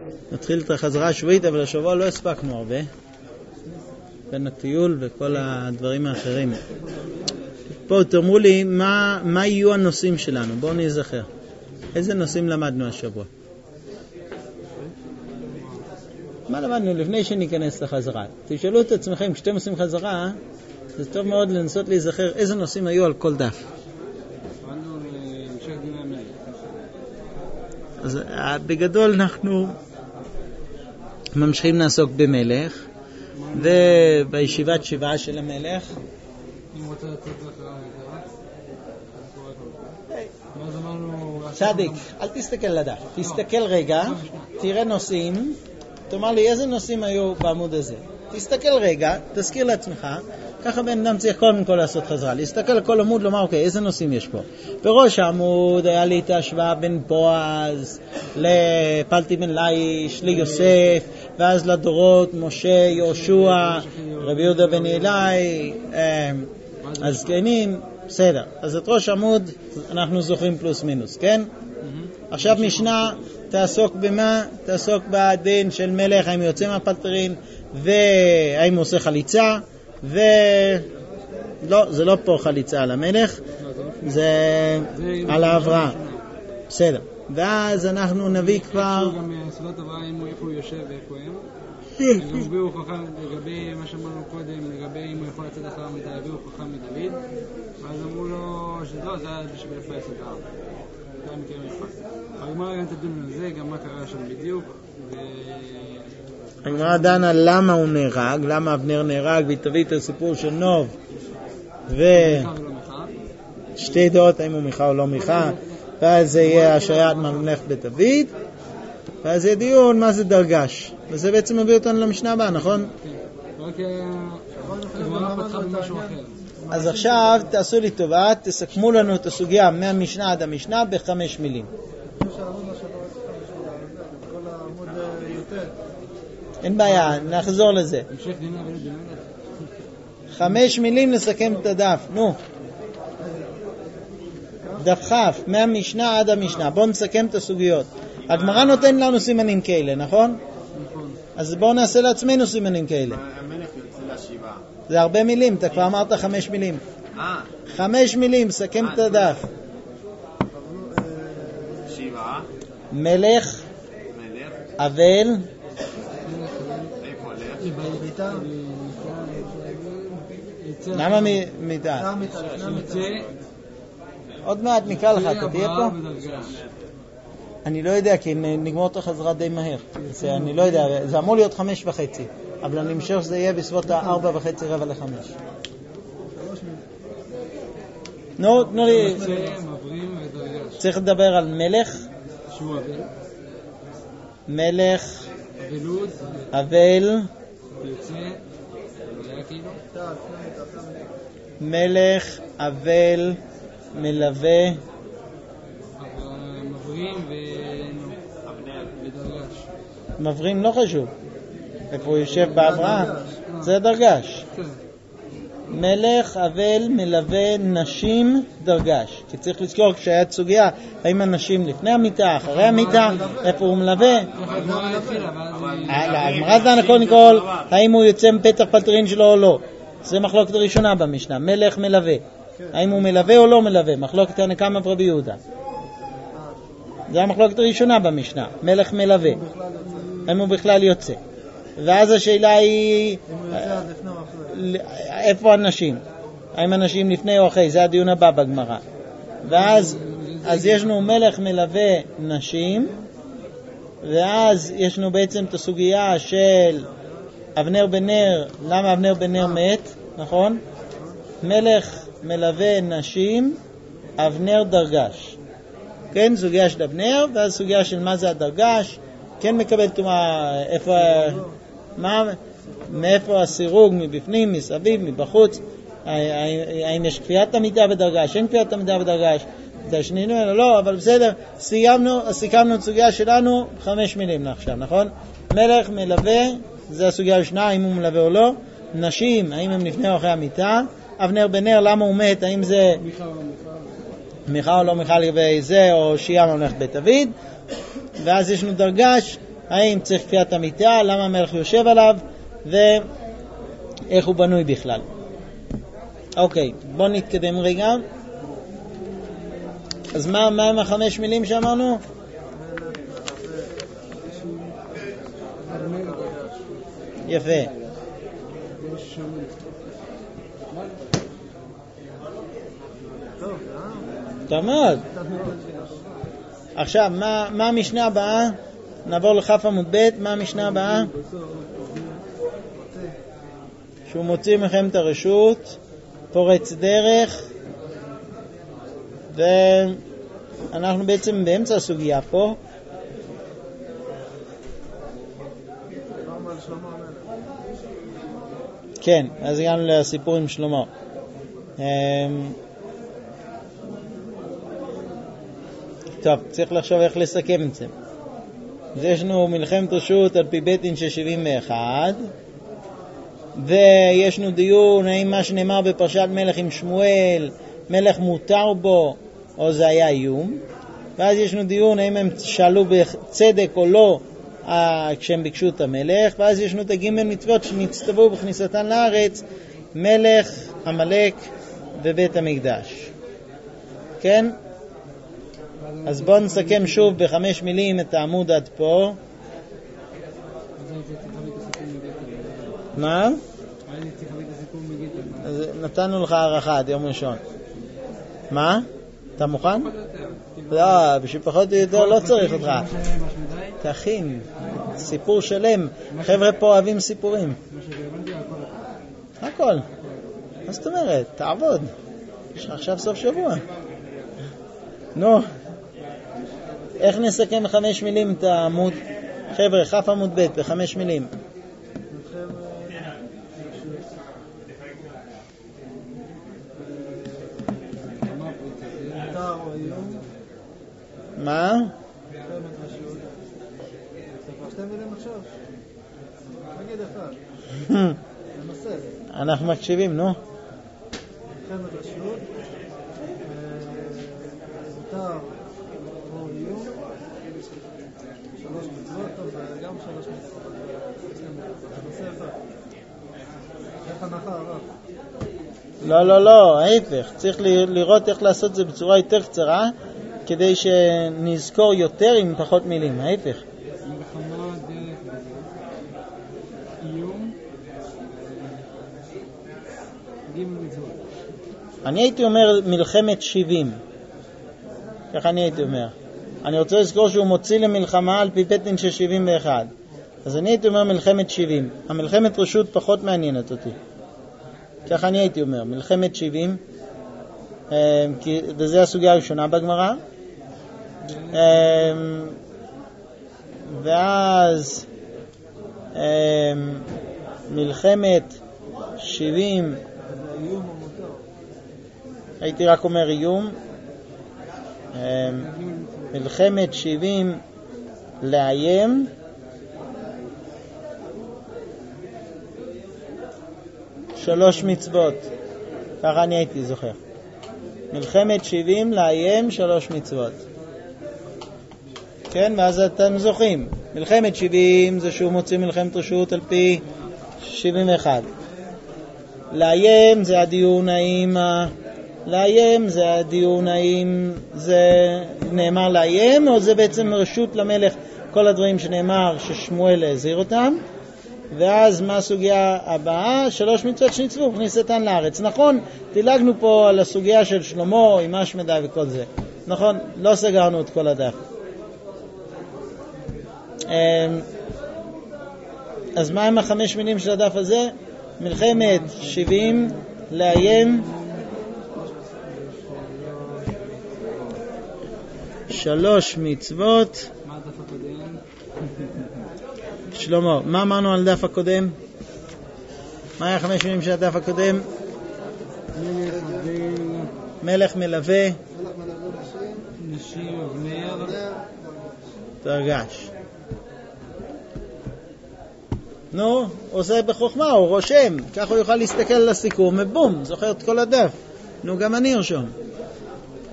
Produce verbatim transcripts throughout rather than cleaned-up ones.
נתחיל את החזרה השבועית, אבל השבוע לא הספקנו הרבה. בין הטיול וכל הדברים האחרים. פה תאמרו לי, מה, מה יהיו הנושאים שלנו? בואו נזכר. איזה נושאים למדנו השבוע? מה למדנו לפני שניכנס לחזרה? תשאלו את עצמכם, כשאתם עושים חזרה, זה טוב מאוד לנסות להיזכר איזה נושאים היו על כל דף. אז בגדול אנחנו ממשיכים לעסוק במלך, ובישיבת שבעה של המלך. צדיק, אל תסתכל לדף, תסתכל רגע, תראה נושאים, תאמר לי איזה נושאים היו בעמוד הזה. תסתכל רגע, תזכיר לעצמך, ככה בן אדם צריך קודם כל לעשות חזרה, להסתכל על כל עמוד, לומר אוקיי, איזה נושאים יש פה. בראש העמוד היה לי את ההשוואה בין בועז לפלטי בן ליש, ליוסף, ואז לדורות, משה, יהושע, רבי יהודה בן אלי, הזקנים, בסדר. אז את ראש העמוד אנחנו זוכרים פלוס מינוס, כן? עכשיו משנה תעסוק במה? תעסוק בדין של מלך, האם יוצא מהפלטרין, והאם הוא עושה חליצה, ו... לא, זה לא פה חליצה על המלך, זה על ההבראה. בסדר. ואז אנחנו נביא כבר... גם סודות אברהם, איפה הוא יושב ואיפה הם. גם הביאו הוכחה לגבי מה שאמרנו קודם, לגבי אם הוא יכול לצאת אחר המיטה, הביאו הוכחה מדוד, ואז אמרו לו שלא, זה היה בשביל איפה יעשת העם. זה היה מקרה מיוחד. הגמרא גם תדון על זה, גם מה קרה שם בדיוק. הגמרא דנה למה הוא נהרג, למה אבנר נהרג, והיא תביא את הסיפור של נוב ושתי דעות, האם הוא מיכה או לא מיכה, ואז זה יהיה השעיית ממלכת בית דוד, ואז יהיה דיון מה זה דרגש, וזה בעצם מביא אותנו למשנה הבאה, נכון? אז עכשיו תעשו לי טובה, תסכמו לנו את הסוגיה מהמשנה עד המשנה בחמש מילים. אין בעיה, נחזור לזה. חמש מילים לסכם את הדף, נו. דף חף, מהמשנה עד המשנה. בואו נסכם את הסוגיות. הגמרא נותן לנו סימנים כאלה, נכון? נכון. אז בואו נעשה לעצמנו סימנים כאלה. המלך יוצא לשבעה. זה הרבה מילים, אתה כבר אמרת חמש מילים. אה. חמש מילים, סכם את הדף. שבעה. מלך. מלך. אבל. למה מיטה? עוד מעט נקרא לך, אתה תהיה פה? אני לא יודע, כי נגמור את החזרה די מהר. אני לא יודע, זה אמור להיות חמש וחצי, אבל אני משער שזה יהיה בסביבות הארבע וחצי רבע לחמש. נו, תנו לי. צריך לדבר על מלך. מלך. אבל. מלך, אבל, מלווה. מברים ודרגש. מברים לא חשוב. איפה הוא יושב בהבראה? זה דרגש. מלך, אבל, מלווה, נשים, דרגש. כי צריך לזכור כשהיה סוגיה, האם הנשים לפני המיטה, אחרי המיטה, איפה הוא מלווה? הגמרא דנה קודם כל, האם הוא יוצא מפתח פלטרין שלו או לא. זה מחלוקת ראשונה במשנה, מלך מלווה. האם הוא מלווה או לא מלווה? מחלוקת הנקמה ברבי יהודה. זה המחלוקת הראשונה במשנה, מלך מלווה. האם הוא בכלל יוצא? ואז השאלה היא, איפה הנשים? האם הנשים לפני או אחרי? זה הדיון הבא בגמרא. ואז אז יש לנו מלך מלווה נשים, ואז יש לנו בעצם את הסוגיה של אבנר בן נר, למה אבנר בן נר מת, נכון? מלך מלווה נשים, אבנר דרגש. כן, סוגיה של אבנר, ואז סוגיה של מה זה הדרגש, כן מקבל תומה, איפה, מה, מאיפה הסירוג, מבפנים, מסביב, מבחוץ, האם יש כפיית המידה בדרגש, אין כפיית המידה בדרגש, תשנינו, לא, אבל בסדר, סיימנו, סיכמנו את סוגיה שלנו, חמש מילים עכשיו, נכון? מלך מלווה, זה הסוגיה השנייה, האם הוא מלווה או לא, נשים, האם הם לפני או אחרי המיטה, אבנר בן נר, למה הוא מת, האם זה מיכה או לא מיכה לגבי זה, או שיעה ממלכת בית דוד, ואז יש לנו דרגש, האם צריך כפיית המיטה, למה המלך יושב עליו, ואיך הוא בנוי בכלל. אוקיי, בואו נתקדם רגע. אז מה, מה עם החמש מילים שאמרנו? יפה. טוב מאוד. עכשיו, מה, מה המשנה הבאה? נעבור לכף עמוד ב', מה המשנה הבאה? שהוא מוציא מכם את הרשות, פורץ דרך, ואנחנו בעצם באמצע הסוגיה פה. כן, אז הגענו לסיפור עם שלמה. טוב, צריך לחשוב איך לסכם את זה. אז יש לנו מלחמת רשות על פי בית דין של שבעים ואחת, ויש לנו דיון האם מה שנאמר בפרשת מלך עם שמואל, מלך מותר בו, או זה היה איום. ואז יש לנו דיון האם הם שאלו בצדק או לא כשהם ביקשו את המלך. ואז יש לנו את הגימל מצוות שנצטוו בכניסתן לארץ, מלך, המלך ובית המקדש. כן? אז בואו נסכם שוב בחמש מילים את העמוד עד פה. מה? אז נתנו לך הערכה עד יום ראשון. מה? אתה מוכן? לא, בשביל פחות או יותר לא צריך אותך. תכין, סיפור שלם. חבר'ה פה אוהבים סיפורים. הכל. מה זאת אומרת? תעבוד. יש עכשיו סוף שבוע. נו. איך נסכם בחמש מילים את העמוד? חבר'ה, כף עמוד ב' בחמש מילים. מה? אנחנו מקשיבים, נו. מלחמת רשות, מותר או איום, שלוש מצוות, וגם שלוש מצוות. נושא אחד. איך הנחה הרב? לא, לא, לא, ההפך. צריך לראות איך לעשות זה בצורה יותר קצרה, כדי שנזכור יותר עם פחות מילים, ההפך. מלחמה דרך איום, גימל מצוות. אני הייתי אומר מלחמת שבעים. ככה אני הייתי אומר. אני רוצה לזכור שהוא מוציא למלחמה על פי בית דין של שבעים ואחת. אז אני הייתי אומר מלחמת שבעים. המלחמת רשות פחות מעניינת אותי. ככה אני הייתי אומר, מלחמת שבעים. כי זה הסוגיה הראשונה בגמרא. ואז מלחמת שבעים, הייתי רק אומר איום. מלחמת שבעים לאיים, שלוש מצוות. ככה אני הייתי זוכר. מלחמת שבעים לאיים, שלוש מצוות. כן, ואז אתם זוכרים. מלחמת שבעים זה שהוא מוציא מלחמת רשות על פי שבעים ואחת. לאיים זה הדיון האם לאיים זה הדיון האם זה נאמר לאיים או זה בעצם רשות למלך, כל הדברים שנאמר ששמואל הזהיר אותם. ואז מה הסוגיה הבאה? שלוש מצוות שנצוו בכניסתן לארץ. נכון, דילגנו פה על הסוגיה של שלמה עם השמדה וכל זה. נכון, לא סגרנו את כל הדף. אז מה עם החמש מילים של הדף הזה? מלחמת שבעים לאיים, שלוש מצוות. מה הדף הקודם? שלמה, מה אמרנו על דף הקודם? מה היה חמש מילים של הדף הקודם? מלך מלווה, נשים ובנר, תרגש. נו, עושה בחוכמה, הוא רושם, כך הוא יוכל להסתכל על הסיכום, ובום, זוכר את כל הדף. נו, גם אני ארשום.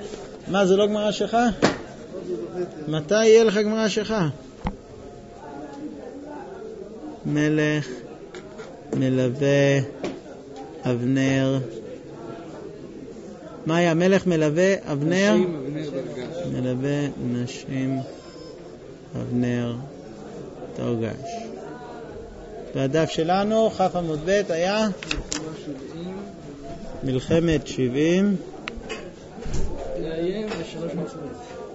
מה, זה לא גמרא שלך? מתי יהיה לך גמרא שלך? מלך מלווה אבנר. מה היה? מלך מלווה אבנר? נשים, אבנר דרגש. מלווה נשים אבנר דרגש. והדף שלנו, כף עמוד ב' היה מלחמת שבעים. לאיים ושלוש מצוות.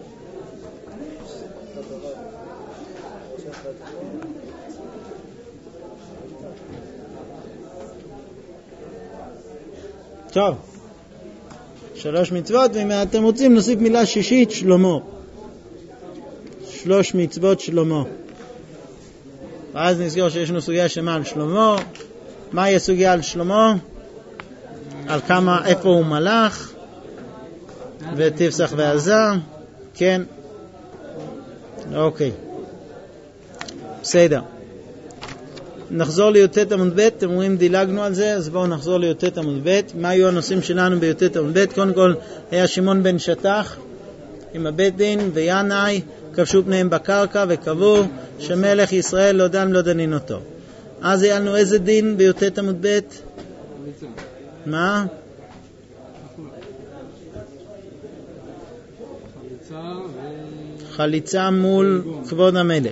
טוב, שלוש מצוות, ואם אתם רוצים נוסיף מילה שישית, שלמה. שלוש מצוות שלמה. ואז נזכור שיש לנו סוגיה שמה על שלמה. מה היא הסוגיה על שלמה? על כמה, איפה הוא מלך, ותפסח ועזה. כן. אוקיי. בסדר. נחזור לי"ט עמוד ב', אתם רואים דילגנו על זה, אז בואו נחזור לי"ט עמוד ב'. מה היו הנושאים שלנו בי"ט עמוד ב'? קודם כל היה שמעון בן שטח עם הבית דין וינאי, כבשו פניהם בקרקע וקבעו שמלך ישראל לא דן לא דנין אותו. אז היה לנו איזה דין בי"ט עמוד ב'? מה? חליצה מול כבוד המלך.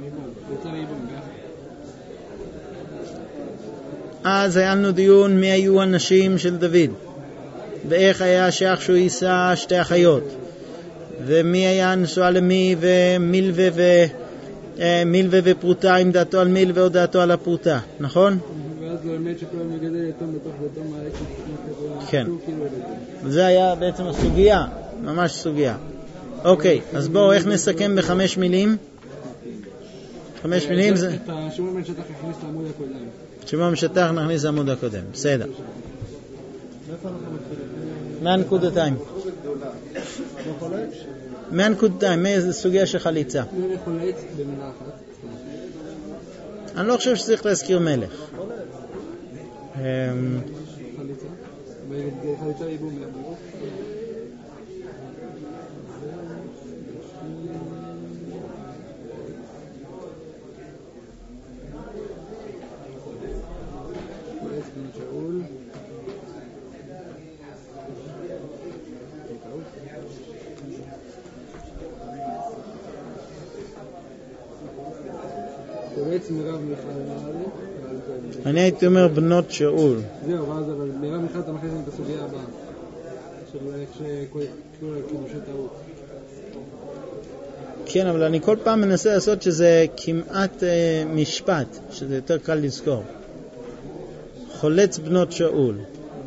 אז היה לנו דיון מי היו הנשים של דוד, ואיך היה שייך שהוא יישא שתי אחיות, ומי היה נשואה למי, ומילווה ו... מילווה ופרוטה, עם דעתו על מילווה או דעתו על הפרוטה, נכון? ואז לא אמת שכולם מגדל יתום בתוך ביתו מערכת. כן. זה היה בעצם הסוגיה, ממש סוגיה. אוקיי, אז בואו, איך נסכם בחמש מילים? חמש מילים זה... את שמעון בן שטח הכניס לעמוד הקודם. שמעון בן שטח נכניס לעמוד הקודם, בסדר. מהנקודתיים. מהנקודתיים, מאיזה סוגיה של חליצה? מלך חולץ במילה אחת. אני לא חושב שצריך להזכיר מלך. חליצה. וחליצה ייבום מהבורוך. חולץ בן שאול. חולץ מירב מיכל. אני הייתי אומר בנות שאול. זהו, ואז אבל מירב מיכל אתה מכניס את הסוגיה הבאה של איך שקוראים קידושי טעות. כן, אבל אני כל פעם מנסה לעשות שזה כמעט אה, משפט, שזה יותר קל לזכור. חולץ בנות שאול.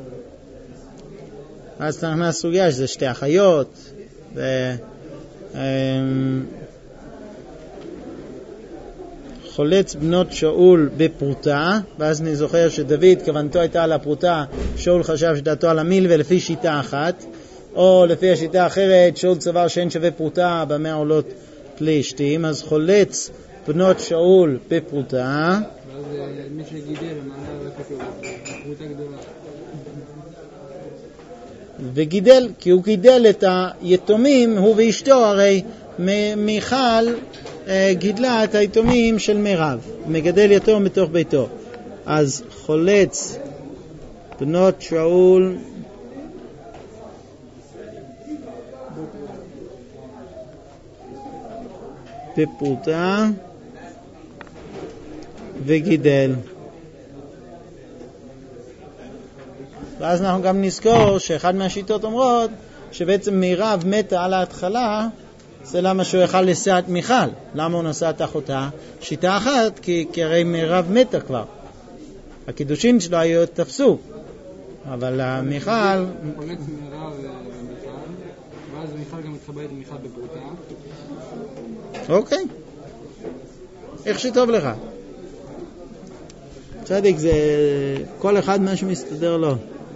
אז אתה נכנס סוגיה שזה שתי אחיות, ו... אה, חולץ בנות שאול בפרוטה, ואז אני זוכר שדוד כוונתו הייתה על הפרוטה, שאול חשב שדעתו על המיל ולפי שיטה אחת, או לפי השיטה האחרת, שאול צבר שאין שווה פרוטה במאה עולות פלישתים, אז חולץ בנות שאול בפרוטה. ואז מי שגידל, מעלה כתוב, פרוטה גדולה. וגידל, כי הוא גידל את היתומים, הוא ואשתו, הרי מיכל גידלה את היתומים של מירב, מגדל יתום בתוך ביתו. אז חולץ בנות שאול בפרוטה וגידל. ואז אנחנו גם נזכור שאחד מהשיטות אומרות שבעצם מירב מתה על ההתחלה, זה למה שהוא יכל לשא את מיכל. למה הוא נשא את אחותה? שיטה אחת, כי, כי הרי מירב מתה כבר. הקידושין שלו היו תפסו. אבל מיכל... הוא חולץ מירב ומיכל, ואז מיכל גם מתחבאת עם מיכל בפרוטה. אוקיי. איך שטוב לך. צדיק, זה כל אחד מה שמסתדר לו.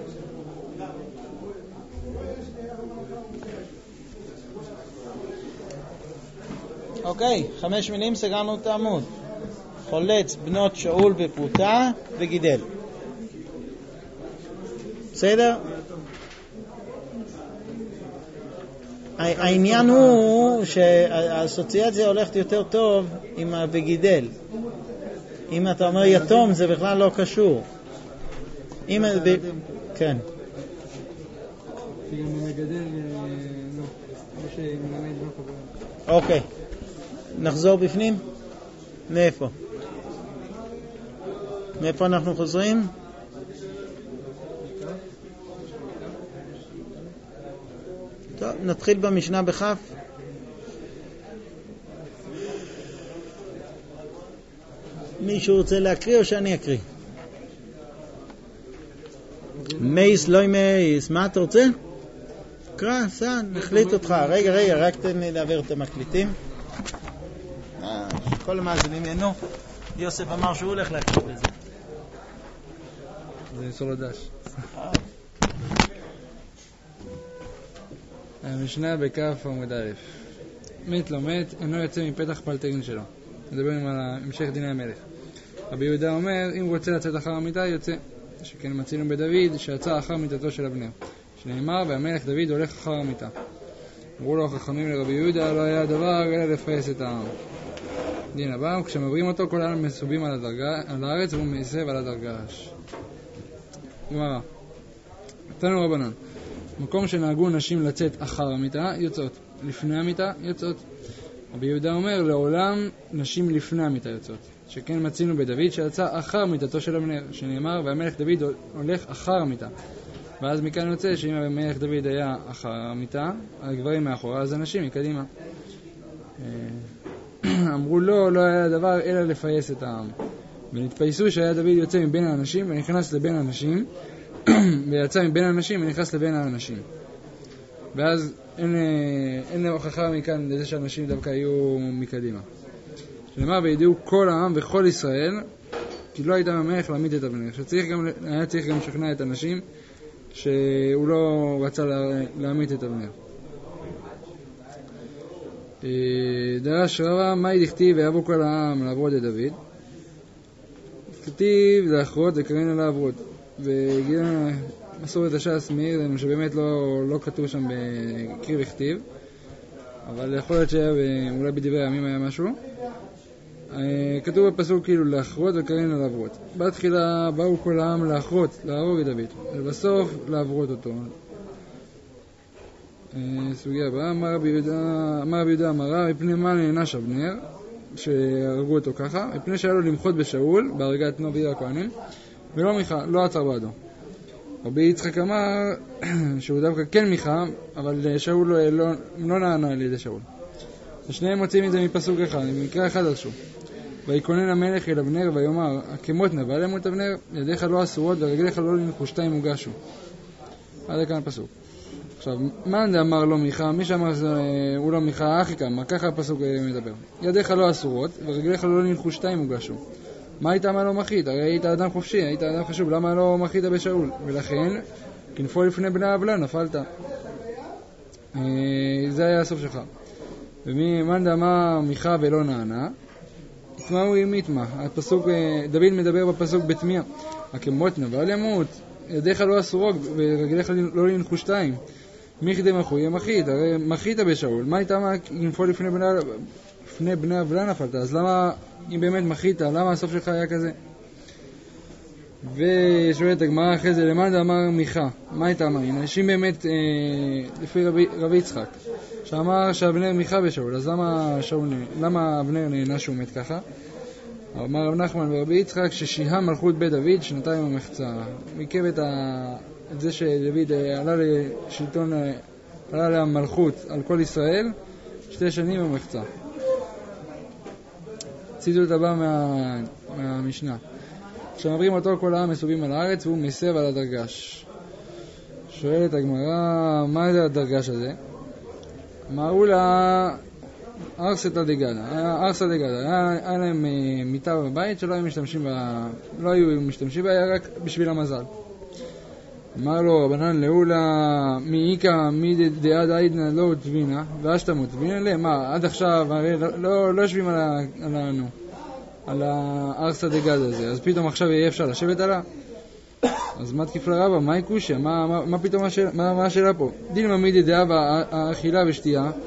אוקיי, חמש מילים, סגרנו את העמוד. חולץ בנות שאול בפרוטה וגידל. בסדר? העניין הוא שהאסוציאציה הולכת יותר טוב עם ה"וגידל". אם אתה אומר יתום זה בכלל לא קשור. אם... כן. שגם מגדל, לא. כמו שמלמד לא קבוע. אוקיי. נחזור בפנים? מאיפה? מאיפה אנחנו חוזרים? טוב, נתחיל במשנה בכף. מישהו רוצה להקריא או שאני אקריא? מייס, לא מייס, מה אתה רוצה? קרא, סע, נחליט אותך. רגע, רגע, רק תן לי להעביר את המקליטים. כל המאזינים ינו. יוסף אמר שהוא הולך להקריא בזה. זה סולדש. המשנה בכף עמוד א'. מת לא מת, אינו יוצא מפתח פלטרין שלו. מדברים על המשך דיני המלך. רבי יהודה אומר, אם הוא רוצה לצאת אחר המיטה, יוצא. שכן מצינו בדוד שיצא אחר מיטתו של אבנר. שנאמר, והמלך דוד הולך אחר המיטה. אמרו לו החכמים לרבי יהודה, לא היה דבר אלא לפייס את העם. דין הבא, כשמעברים אותו, כל העם מסובים על, הדרגה, על הארץ והוא מסב על הדרגש. גמרא. תנו רבנן. מקום שנהגו נשים לצאת אחר המיטה, יוצאות. לפני המיטה, יוצאות. רבי יהודה אומר, לעולם נשים לפני המיטה יוצאות. שכן מצינו בדוד שיצא אחר מיטתו של אבנר, שנאמר, והמלך דוד הולך אחר המיטה. ואז מכאן יוצא שאם המלך דוד היה אחר המיטה, הגברים מאחורה, אז הנשים מקדימה. אמרו לו, לא היה דבר אלא לפייס את העם. ונתפייסו שהיה דוד יוצא מבין האנשים ונכנס לבין האנשים, ויצא מבין האנשים ונכנס לבין האנשים. ואז אין, אין הוכחה מכאן לזה שאנשים דווקא היו מקדימה. שנאמר, וידעו כל העם וכל ישראל, כי לא הייתה המלך להעמיד את אבנר. שצריך גם, היה צריך גם לשכנע את האנשים שהוא לא רצה לה, להעמיד את אבנר. דרש רבא, מהי דכתיב ויבוא כל העם לעבוד את דוד? כתיב לאחרות וקראינו לעבוד. וגילה מסורת הש"ס מעיר לנו שבאמת לא, לא כתוב שם בקריא וכתיב, אבל יכול להיות שאולי בדברי הימים היה משהו. כתוב בפסוק כאילו לאחרות וקראינו לעבוד. בתחילה באו כל העם לאחרות, להרוג את דוד, ובסוף לעבוד אותו. סוגיה הבאה, אמר רבי יהודה אמרה, מפני מה נענש אבנר, שהרגו אותו ככה, מפני שהיה לו למחות בשאול, בהרגת נוב עיר הכהנים, ולא מיכה, לא עצר בעדו. רבי יצחק אמר שהוא דווקא כן מיכה, אבל שאול לא, לא, לא נענה על ידי שאול. ושניהם מוצאים את זה מפסוק אחד, במקרה אחד על שוב. ויקונן המלך אל אבנר ויאמר, הכמות נבע למות אבנר, ידיך לא אסורות ורגליך לא לנחושתיים הוגשו. עד כאן הפסוק. עכשיו, מאן דאמר לא מיכה, מי שאמר הוא לא מיכה, אחי כמה, ככה הפסוק מדבר. ידיך לא אסורות ורגליך לא לנחושתיים הוגשו. מה היית מה לא מחית? הרי היית אדם חופשי, היית אדם חשוב, למה לא מחית בשאול? ולכן, כנפו לפני בני העוולה, נפלת. זה היה הסוף שלך. ומאן דאמר מיכה ולא נענה, תמהו ימיתמה. הפסוק, דוד מדבר בפסוק בתמיעה. הכמות נבל ימות, ידיך לא אסורות ורגליך לא לנחושתיים. מי כדי מחו יהיה מחית? הרי מחית בשאול. מה הייתה מה כנפו לפני בני, לפני בני העוולה נפלת? אז למה, אם באמת מחית, למה הסוף שלך היה כזה? ושואלת הגמרא אחרי זה, למאן דאמר מיכה? מה הייתה מה? אנשים באמת, אה, לפי רבי, רבי יצחק, שאמר שאבנר מיכה בשאול, אז למה, שאול, למה אבנר נענש שהוא מת ככה? אמר רב נחמן ורבי יצחק ששיהה מלכות בית דוד שנתיים המחצה. עיכב את, ה... את זה שדוד עלה לשלטון, עלה למלכות על כל ישראל שתי שנים המחצה. ציטוט הבא מה... מהמשנה. כשמעברים אותו כל העם מסובים על הארץ והוא מסב על הדרגש. שואלת הגמרא, מה זה הדרגש הזה? אמרו לה ארסתא דגדא, ארסתא דגדא, היה להם מיטה בבית שלא היו משתמשים בה, לא היו משתמשים בה, היה רק בשביל המזל. אמר לו רבנן לאולה, מי איקה, מי דעד עידנא לא תבינה, ואשתמות, תבינה להם, מה, עד עכשיו, הרי לא, לא יושבים על, ה, על, הנו, על הארסתא דגדא הזה, אז פתאום עכשיו יהיה אפשר לשבת עליה? אז מה תקיף לרבא, מה יקושיה, מה, מה, מה פתאום השאלה, מה, מה השאלה פה? דילמה מי דעה והאכילה ושתייה,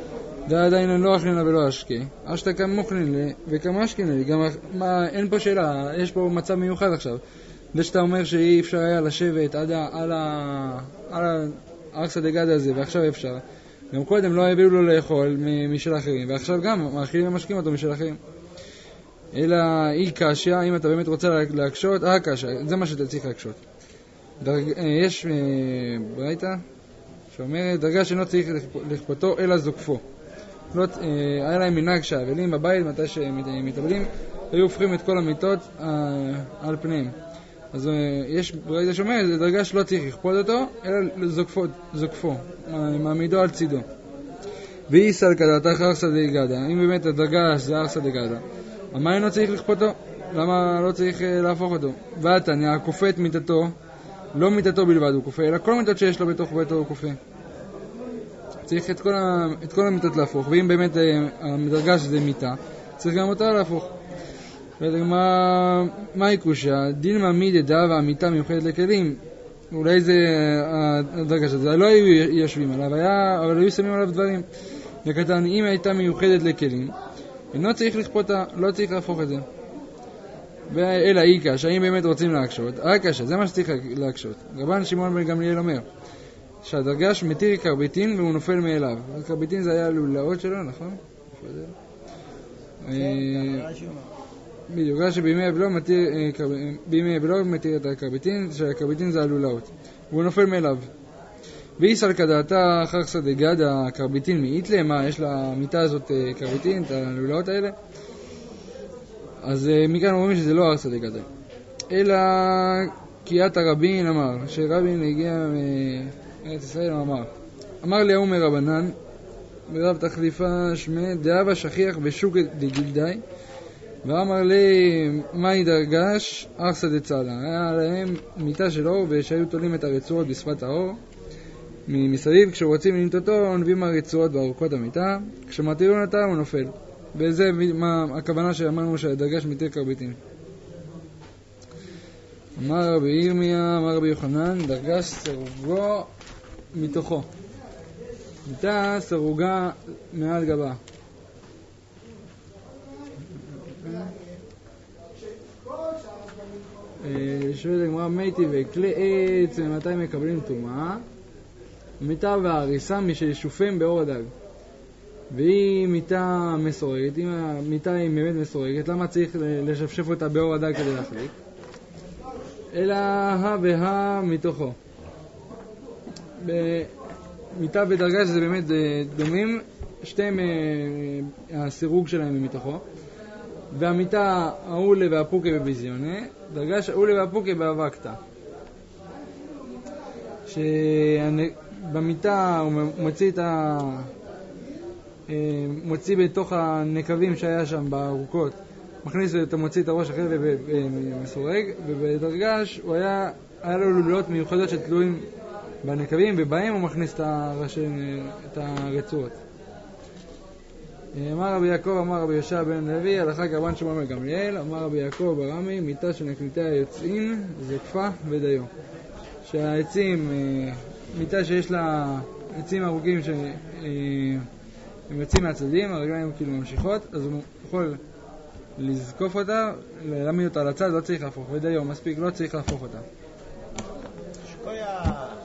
זה עדיין לא אכלנה ולא אשקה. אשתה כמוכלין וכמשכין לי. גם מה, אין פה שאלה, יש פה מצב מיוחד עכשיו. זה שאתה אומר שאי אפשר היה לשבת עד ה, על ה... על הארסא דגדא הזה, ועכשיו אפשר. גם קודם לא הביאו לו לאכול משל אחרים, ועכשיו גם מאכילים ומשקים אותו משל אחרים. אלא אי קשיא, אם אתה באמת רוצה להקשות, אה קשיא, זה מה שאתה צריך להקשות. דרג... יש ברייתא שאומרת, דרגה שאינו צריך לכפותו אלא זוקפו. לא, היה להם מנהג שהאבלים בבית, מתי שמתאבלים, היו הופכים את כל המיטות על פניהם. אז יש ברייתא שאומרת, זה דרגה שלא צריך לכפות אותו, אלא זוקפו, זוקפו, מעמידו על צידו. ואי סלקדא ארסא דגדא, אם באמת הדרגה זה ארסא דגדא, מה אינו צריך לכפותו? למה לא צריך להפוך אותו? והתניא, הכופה את מיטתו, לא מיטתו בלבד הוא כופה, אלא כל מיטות שיש לו בתוך ביתו הוא כופה. צריך את כל, ה... את כל המיטות להפוך, ואם באמת המדרגה שזה מיטה, צריך גם אותה להפוך. מה, מה יקושיה? דין מעמיד ידע והמיטה מיוחדת לכלים. אולי זה הדרגה שזה, לא היו יושבים עליו, היה, אבל היו שמים עליו דברים. וכתן, אם הייתה מיוחדת לכלים, אינו צריך לכפותה, לא צריך להפוך את זה. אלא אי קשיא, האם באמת רוצים להקשות? אה קשיא, זה מה שצריך להקשות. רבן שמעון בן גמליאל אומר, שהדרגש מתיר קרביטין והוא נופל מאליו. קרביטין זה היה לולאות שלו, נכון? בדיוק, רש"י בימי אבלו מתיר, בימי אבלו מתיר את הקרביטין, שהקרביטין זה הלולאות. והוא נופל מאליו. ואי סלקדא ארסא דגדא הקרביטין מאיתלה, מה, יש למיטה הזאת קרביטין, את הלולאות האלה? אז מכאן אומרים שזה לא ארסא דגדא. אלא קיאת הרבין אמר, שרבין הגיע מארץ ישראל, אמר, אמר לי ההוא מרבנן, ברב תחליפה שמי, דאבה שכיח בשוק דגילדאי, ואמר לי, מהי דרגש? ארסא דצלא. היה להם מיטה של אור, ושהיו תולים את הרצועות בשפת האור, מסביב, כשרוצים לנטות אותו, עונבים הרצועות באורכות המיטה, כשמתירים אותה הוא נופל. וזה מה הכוונה שאמרנו שהדרגש מתיר קרביטין. אמר רבי ירמיה, אמר רבי יוחנן, דרגש סרוגו מתוכו. מיטה סרוגה מעל גבה. שואלת הגמרא, מתי וכלי עץ מתי מקבלים טומאה? מיטה והריסה מששופם באור הדג. והיא מיטה מסורגת, אם המיטה היא באמת מסורגת, למה צריך לשפשף אותה באור הדג כדי להחליק? אלא ה והה מתוכו. מיטה ודרגה שזה באמת דומים, שתיהם הסירוג שלהם מתוכו. והמיטה האולה והפוקה בביזיונה, דרגה שהאולה והפוקה באבקתא. שבמיטה הוא מוציא את ה... מוציא בתוך הנקבים שהיה שם בארוכות, מכניס את המוציא את הראש אחרי ומסורג, ובדרגש הוא היה, היה לו לולאות מיוחדות שתלויים בנקבים, ובהם הוא מכניס את, הראשי, את הרצועות. אמר רבי יעקב, אמר רבי יהושע בן לוי, הלכה כרבן שמעון בן גמליאל, אמר רבי יעקב ברמי, מיטה של נקניתי היוצאים, זקפה ודיו. שהעצים, מיטה שיש לה עצים ארוכים ש... הם יוצאים מהצדדים, הרגליים כאילו ממשיכות, אז הוא יכול לזקוף אותה, להעמיד אותה על הצד, לא צריך להפוך, ודיו, מספיק, לא צריך להפוך אותה. שקויה...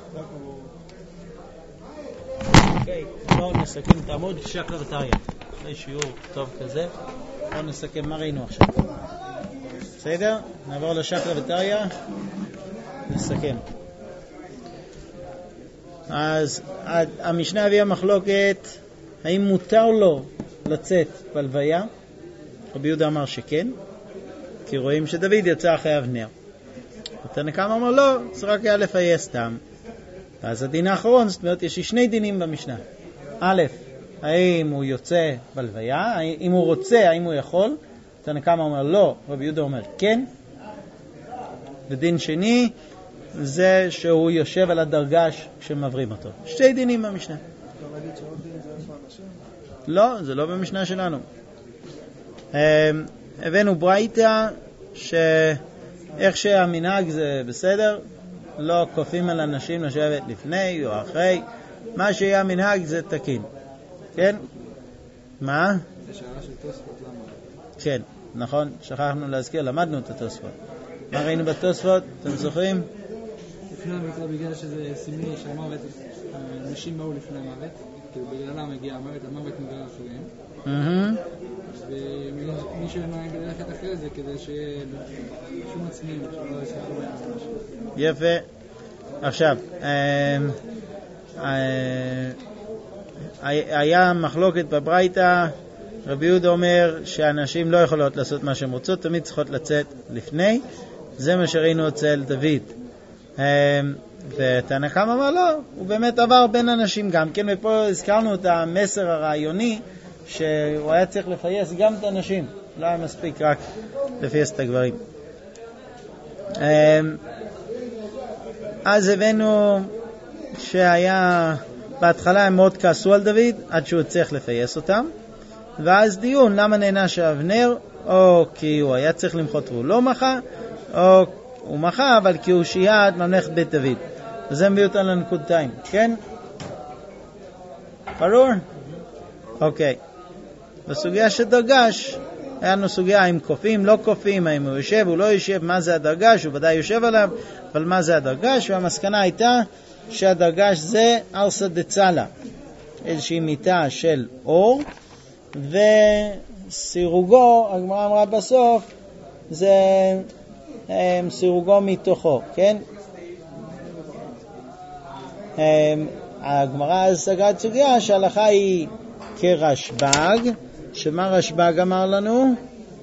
אוקיי, בואו נסכם את העמוד שקלא וטריא. אחרי שיעור טוב כזה, בואו נסכם מה ראינו עכשיו. בסדר? נעבור לשקלא וטריא, נסכם. אז המשנה הביאה מחלוקת האם מותר לו לצאת בלוויה. רבי יהודה אמר שכן, כי רואים שדוד יצא חייב נר. תנא קמא אמר לא, זה רק היה לפייס סתם. ואז הדין האחרון, זאת אומרת יש שני דינים במשנה. א', האם הוא יוצא בלוויה, אם הוא רוצה, האם הוא יכול. תנא קמא אומר לא, רבי יהודה אומר כן. ודין שני זה שהוא יושב על הדרגש כשמעברים אותו. שתי דינים במשנה. לא, זה לא במשנה שלנו. הבאנו ברייתא שאיך שהמנהג זה בסדר, לא כופים על אנשים לשבת לפני או אחרי, מה שיהיה המנהג זה תקין. כן? מה? זה שאלה של תוספות, למה? כן, נכון, שכחנו להזכיר, למדנו את התוספות. מה ראינו בתוספות? אתם זוכרים? לפני המקרה, בגלל שזה סמלי שהמוות, אנשים באו לפני המוות, כאילו בגללם הגיע המוות, המוות מגלל אחריהם. ומי שנוהג ללכת אחרי זה כדי שיהיה שום עצמיים, שלא יסחקו בהם ממש. יפה. עכשיו, היה מחלוקת בברייתא, רבי יהודה אומר שאנשים לא יכולות לעשות מה שהן רוצות, תמיד צריכות לצאת לפני. זה מה שראינו אצל דוד. ותנא קמא אמר לא, הוא באמת עבר בין אנשים גם כן, ופה הזכרנו את המסר הרעיוני שהוא היה צריך לפייס גם את הנשים, לא היה מספיק רק לפייס את הגברים. אז הבאנו שהיה, בהתחלה הם מאוד כעסו על דוד עד שהוא צריך לפייס אותם, ואז דיון למה נענש אבנר, או כי הוא היה צריך למחות והוא לא מחה, או הוא מחה אבל כי הוא שיעד ממלכת בית דוד. וזה מביא אותנו לנקודתיים, כן? ברור? אוקיי. בסוגיה של דרגש, היה לנו סוגיה האם קופים, לא קופים, האם הוא יושב, הוא לא יושב, מה זה הדרגש, הוא ודאי יושב עליו, אבל מה זה הדרגש? והמסקנה הייתה שהדרגש זה ארסא דצלה, איזושהי מיטה של אור, וסירוגו, הגמרא אמרה בסוף, זה סירוגו מתוכו, כן? הגמרא אז סגרה את סוגיה שההלכה היא כרשב"ג, שמה רשב"ג אמר לנו?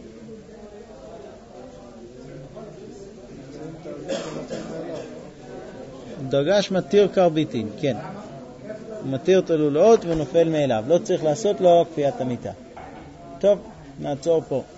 דרגש מתיר קרביטין, כן. הוא מתיר את הלולאות ונופל מאליו, לא צריך לעשות לו כפיית המיטה. טוב, נעצור פה.